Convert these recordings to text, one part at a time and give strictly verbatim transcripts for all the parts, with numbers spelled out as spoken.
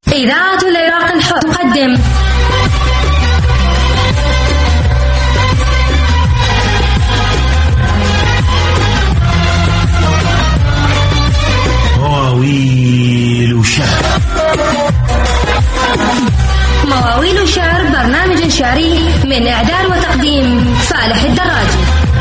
إذاعة العراق الحر تقدم مواويل وشعر. مواويل وشعر برنامج شعري من إعداد وتقديم صالح الدراجي.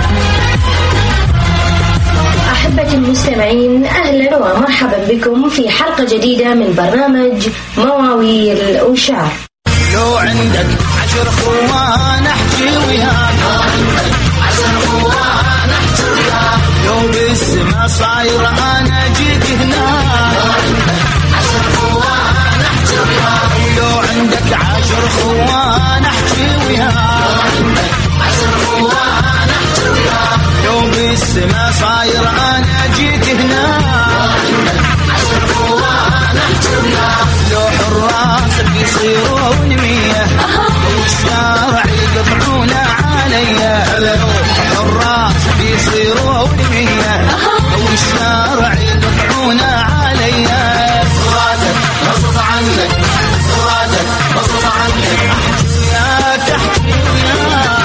أحبة المستمعين، أهلا ومرحبا بكم في حلقة جديدة من برنامج مواويل وشعر. لو عندك عشر خوان احكي وياك، لو عندك عشر خوان احكي وياك، لو بالسما صاير انا جيت هناك، لو عندك عشر خوان احكي وياك، لو عندك عشر خوان احكي وياك، لو عندك عشر خوان احكي وياك، لو بالسما صاير انا جيت هناك، لو عندك عشر خوان احكي وياك، لو حراس بيصيرون مية والشارع يقطعون عليا، لو حراس بيصيرون مية والشارع يقطعون عليا، صوراتك غصب عنك، صوراتك غصب عنك، احكي وياك احكي وياك.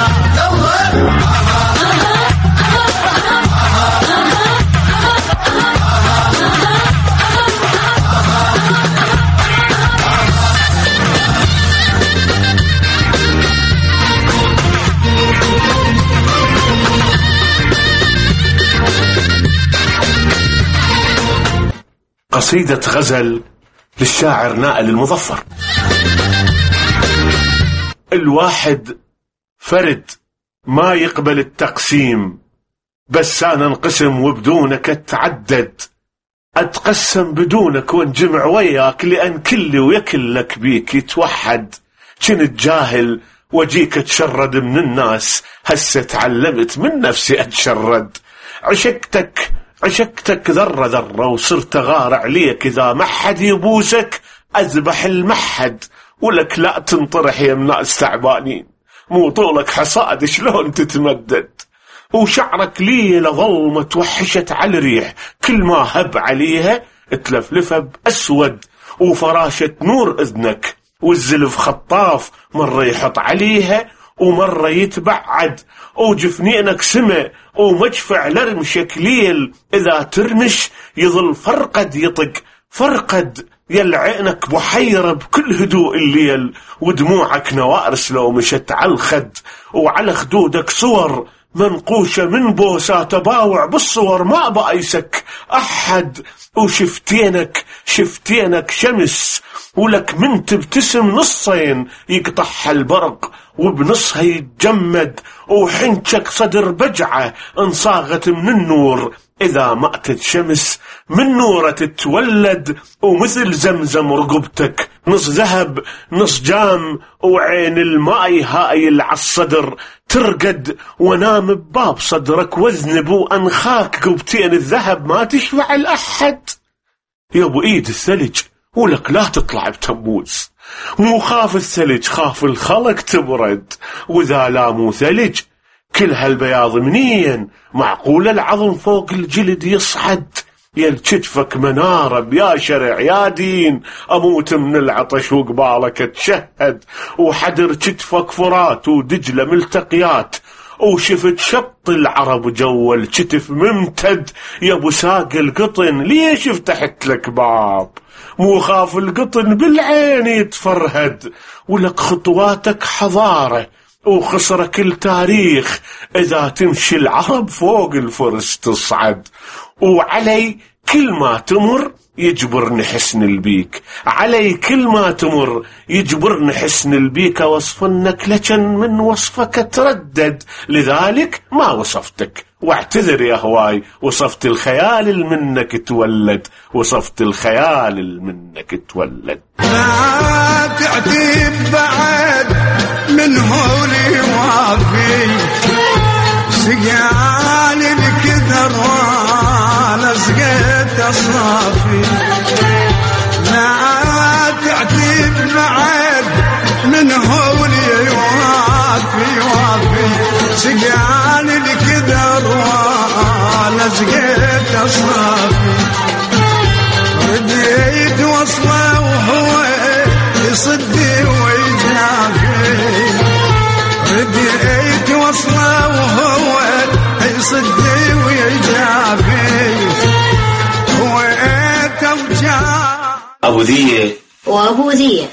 قصيدة غزل للشاعر نائل المظفر. الواحد فرد ما يقبل التقسيم، بس أنا انقسم وبدونك اتعدد، أتقسم بدونك وانجمع وياك، لأن كلي ويكلك بيك يتوحد. كنت جاهل وجيك اتشرد من الناس، هسه تعلمت من نفسي اتشرد. عشقتك عشقتك ذرة ذرة وصرت غار عليك، إذا ما حد يبوسك أذبح المحد، ولك لا تنطرح يا الناس تعبانين، مو طولك حصاد شلون تتمدد. وشعرك ليلة ظلمة توحشت على الريح، كل ما هب عليها تلفلفها بأسود، وفراشة نور إذنك والزلف خطاف، مرة يحط عليها ومرة يتبعد، وجفنينك سمع ومجفع لرمشك ليل، إذا ترمش يظل فرقد يطق فرقد، يلعينك بحيرة بكل هدوء الليل، ودموعك نوارس لو مشت على الخد، وعلى خدودك صور منقوشة من بوسات باوع بالصور، ما بأيسك أحد. وشفتينك شفتينك شمس، ولك من تبتسم نصين يقطعها البرق وبنصها يتجمد، وحنشك صدر بجعة انصاغت من النور، إذا مأتت شمس من نورة تتولد، ومثل زمزم رقبتك نص ذهب نص جام، وعين الماء هايل عالصدر ترقد، ونام بباب صدرك واذنب وأنخاك قبتين الذهب ما تشفع الأحد. يا ابو ايد الثلج ولك لا تطلع بتموز، مو خاف الثلج خاف الخلق تبرد، وإذا لا مو ثلج كل هالبياض منين، معقول العظم فوق الجلد يصعد. يا كتفك منارة بيا شرع يا دين، أموت من العطش وقبالك اتشهد، وحدر كتفك فرات ودجلة ملتقيات، وشفت شط العرب جوا الكتف ممتد. يا ابو ساق القطن ليش فتحت لك باب، مو خاف القطن بالعين يتفرهد، ولك خطواتك حضارة وخسرك التاريخ، إذا تمشي العرب فوق الفرس تصعد. وعلي كل ما تمر يجبرني حسن البيك، علي كل ما تمر يجبرني حسن البيك، وصفنك لكن من وصفك تردد، لذلك ما وصفتك واعتذر يا هواي، وصفت الخيال اللي منك تولد، وصفت الخيال اللي منك تولد. لا تعتيب بعد من هولي وافي، سقال الكدر وانا سقيت اصافي، لا تعتيب بعد من هولي وافي وافي، سقال الكدر وانا سقيت اصافي، رديت وصله وهو وابو ذيه وابو ذيه.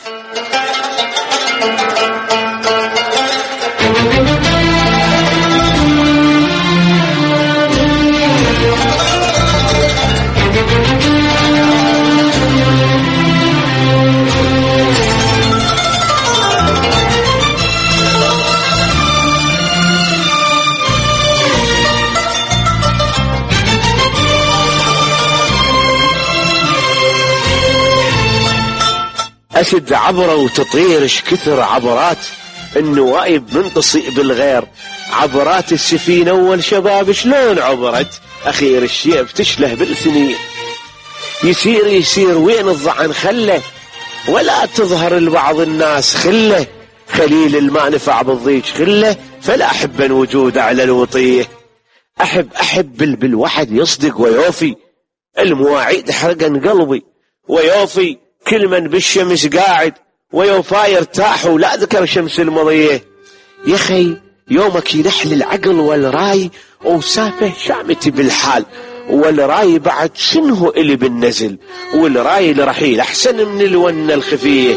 أسد عبرة وتطير اش كثر عبرات النوايب منتصئ بالغير، عبرات السفينة والشباب شلون عبرت، أخير الشيب تشله بالسنين. يسير يسير وين الضعن خله، ولا تظهر لبعض الناس خله، خليل الما نفع بالضيج خله، فلا أحب وجود على الوطيه. أحب أحب بالوحد يصدق ويوفي، المواعيد حرقن قلبي ويوفي، كل من بالشمس قاعد ويوفا يرتاح ولا ذكر شمس المضيه. يا خي يومك ينحل العقل والراي وسافه شامتي بالحال، والراي بعد شنه اللي بالنزل، والراي الرحيل احسن من الون الخفيه.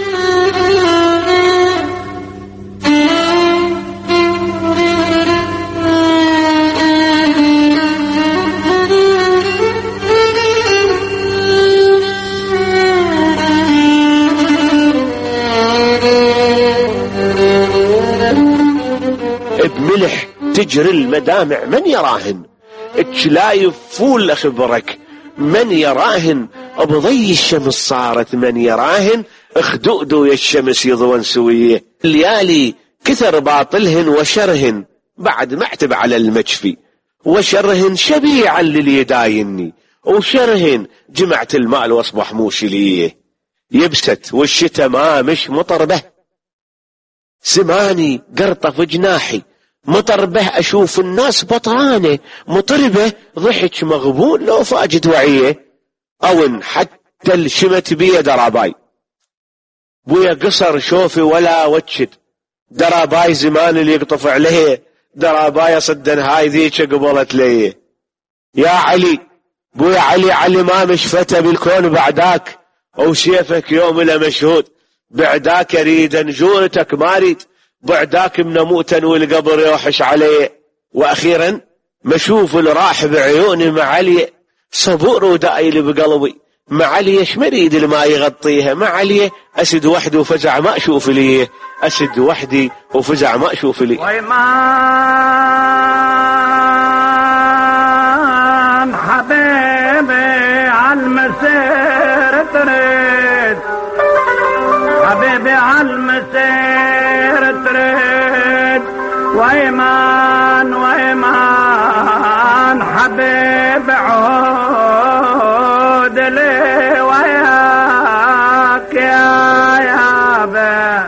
بملح تجري المدامع من يراهن، اتشلايف فول خبرك من يراهن، بضي الشمس صارت من يراهن، اخدؤدو يا الشمس يضون سويه. الليالي كثر باطلهن وشرهن، بعد معتب على المجفي، وشرهن شبيعا للي يدايني، وشرهن جمعت المال واصبح موشليه. يبست والشتا ما مش مطربه، سماني قرطف جناحي مطربه، أشوف الناس بطرانة مطربة، ضحك مغبون لو فاجد وعيه، أو حتى الشمت بيه دراباي، بويا قصر شوفي ولا وجد، دراباي زمان اللي يقطف عليه، دراباي صدن هاي ذيك قبلت ليه. يا علي بويا علي علي ما مش فتى بالكون بعداك، أو سيفك يوم لا مشهود، بعداك اريد نجورتك ما اريد، بعداك منموتا والقبر يوحش عليه. واخيرا مشوف الراح بعيوني معلي، صبور ودايل بقلبي معلي، ايش مريد الما يغطيها معلي، اسد وحدي وفزع ما اشوف ليه، اسد وحدي وفزع ما اشوف ليه. ويمان حبيبي عالمسير تريد، حبيبي عالمسير تريد، ويمان ويمان حبيبي عود لي وياك يا يابا.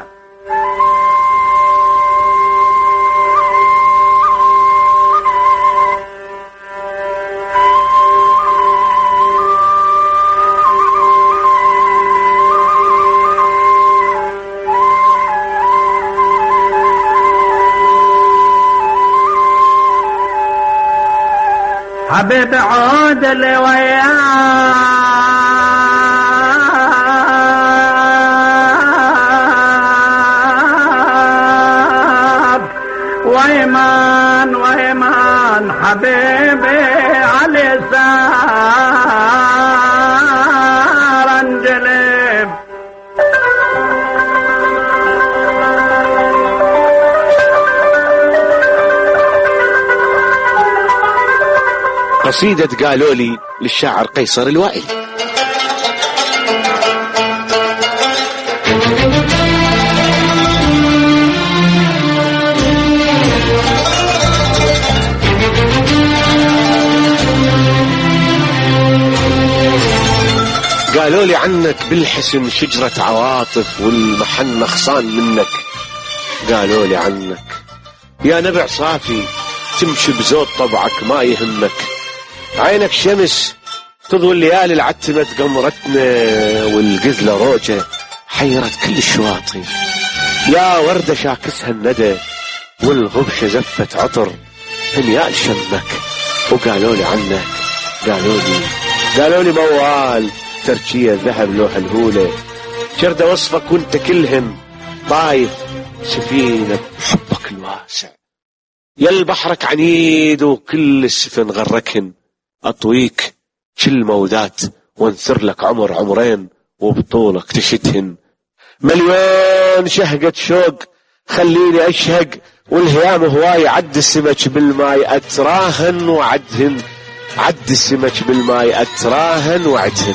حبيبي عود لي وياك، ويمان ويمان حبيبي علي سار انجلب. قصيدة قالوا لي للشاعر قيصر الوائل. قالوا لي عنك بالحسن شجرة عواطف، والمحن خصان منك. قالوا لي عنك يا نبع صافي تمشي بزود طبعك ما يهمك، عينك شمس تضوي الليالي العتمة قمرتنا، والقذلة روجة حيرت كل الشواطئ، يا وردة شاكسها الندى والغبشة زفت عطر هنيال شمك. وقالوا لي عنك قالوا لي قالوا لي موال تركية ذهب لوح الهولة شرد وصفك وانت كلهن طايف سفينة حبك الواسع يل بحرك عنيد وكل السفن غركهن أطويك كل مودات وانثر لك عمر عمرين وبطولك تشتهن مليون شهقة شوق خليني أشهق والهيام هواي عد السمك بالماي أتراهن وعدهن عد السمك بالماي أتراهن وعدهن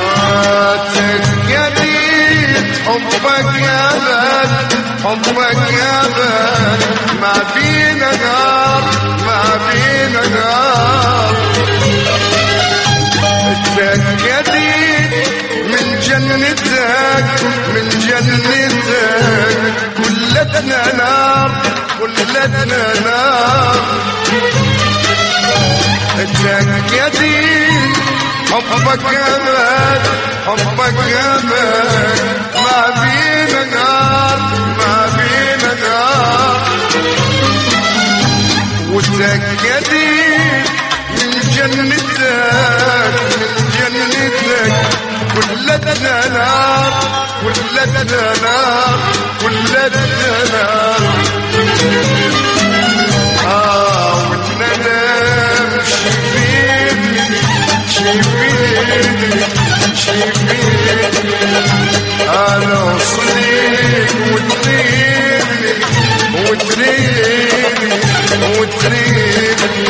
حبك يا بلد حبك يا بلد ما فينا نار ما فينا نار اتأكدت من جنتك من جنتك كلتنا نار كلتنا نار اتأكدت حبك يا بلد حبك يا بلد ما فينا نار ما فينا نار وتأكدي من جنتك من جنتك كلتنا نار كلتنا نار كلتنا نار آه وإننا شايفين شايفين شايفين أنا وصليك وتريني وتريني وتريني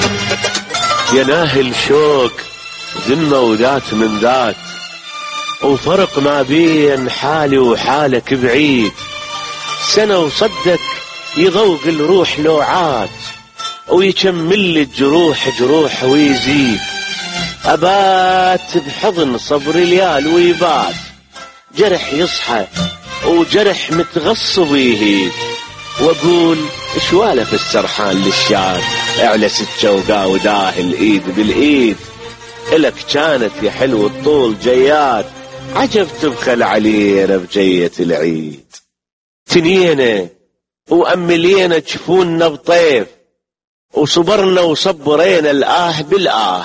يا ناهل شوق ذمة وذات من ذات وفرق ما بين حالي وحالك بعيد سنة وصدك يضوق الروح لوعات ويكمل الجروح جروح ويزيد أبات بحضن صبر ليال ويبات جرح يصحى وجرح متغصب يهيد واقول شوالف السرحان للشار اعلس الجوقا وداه الايد بالايد الك كانت يا حلو الطول جيات عجب تبخل علينا بجية العيد تنينا وأملينا جفوننا بطيف وصبرنا وصبرينا الآه بالآه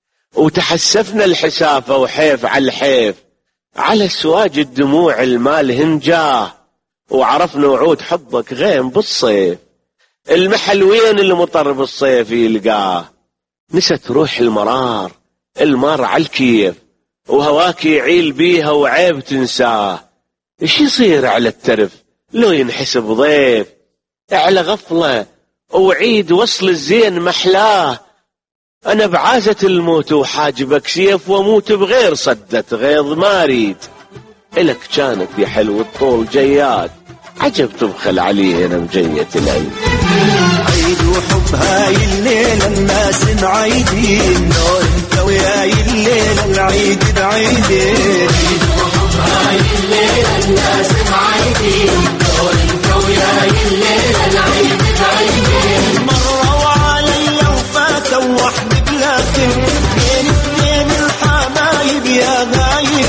وتحسفنا الحسافة وحيف على الحيف على سواج الدموع المال هنجاه وعرفنا وعود حبك غيم بالصيف المحل وين المطر بالصيف يلقاه نست روح المرار المار على الكيف وهواك يعيل بيها وعيب تنساه ايش يصير على الترف لو ينحسب ضيف على غفلة وعيد وصل الزين محلاه أنا بعازة الموت وحاجبك سيف وموت بغير صدة غيظ ما أريد إلك كانت يا حلو الطول جيات عجب تبخل علينا بجية العيد عيد وحب هاي الليلة الناس معيدين لو انت وياي الليلة العيد بعيدين عيد وحب هاي الليلة الناس معيدين لو انت وياي الليلة العيد بعيدين مرة وعلي وفاتوا وحدي بلاكن بين اثنين الحبايب يا غايب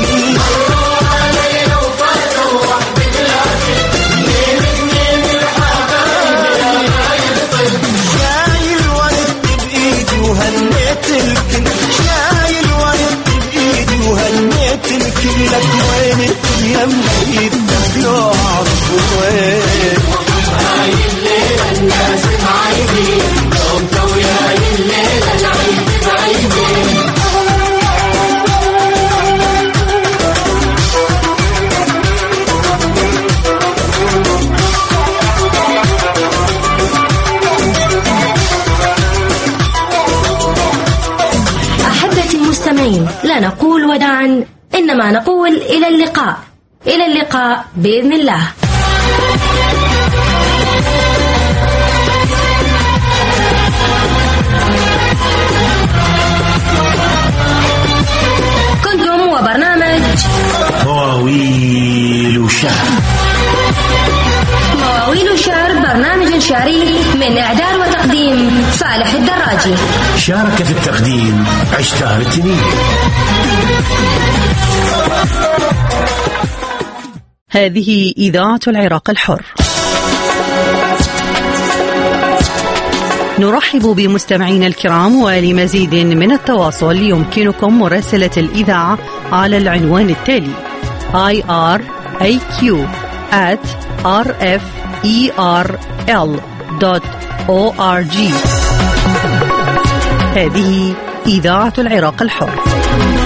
مرة وعلي وفاتوا وحدي بلاكن بين اثنين الحبايب يا غايب شايل ورد بإيدي وهنيت الكل شايل ورد بإيدي وهنيت الكل لك وين يميت لو أعرف وين هاي الليلة الناس معيدين لو انت وياي الليلة العيد بعيدين أحبتي المستمعين لا نقول وداعا إنما نقول إلى اللقاء إلى اللقاء بإذن الله. كنتم وبرنامج مواويل شهر. مواويل شهر برنامج شعري من إعداد وتقديم صالح الدراجي. شارك في التقديم عشتار التنين. هذه إذاعة العراق الحر. نرحب بمستمعينا الكرام، ولمزيد من التواصل يمكنكم مراسلة الإذاعة على العنوان التالي آي آر إيه كيو آت آر إف إي آر إل دوت أو آر جي. هذه إذاعة العراق الحر.